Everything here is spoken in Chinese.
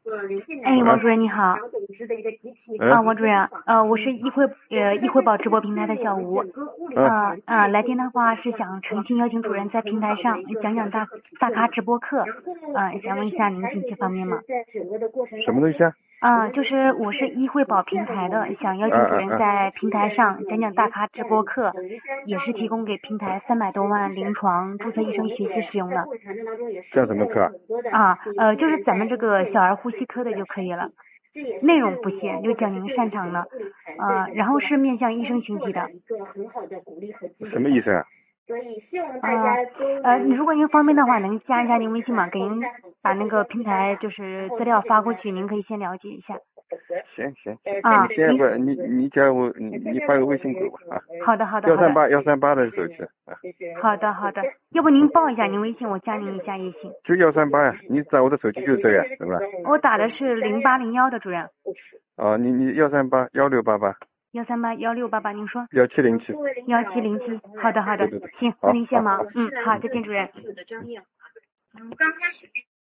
哎，王主任你好。 嗯王主任，我是易惠宝直播平台的小吴。来电的话是想诚心邀请主任在平台上讲讲大咖直播课。想问一下您近期方便吗？ 什么东西啊？ 就是我是易惠宝平台的，想邀请主任在平台上讲讲大咖直播课，也是提供给平台300多万临床注册医生学习使用的。 讲什么课啊？ 就是咱们这个小儿呼吸科的就可以了，内容不限，就讲您擅长的。然后是面向医生群体的。 什么意思啊？ 如果您方便的话，能加一下您微信吗？给您把那个平台就是资料发过去，您可以先了解一下。 行，你先不，你加我，你发个微信给我啊。 好的。 138的手机啊。 好的，要不您报一下您微信，我加您一下也行。 就138呀，你打我的手机就是这个，是吧？ 我打的是0801的主任。 你1381688。 1381688，您说。 1707。 1707，好的。 对。 行，那您先忙。好，再见主任。 嗯。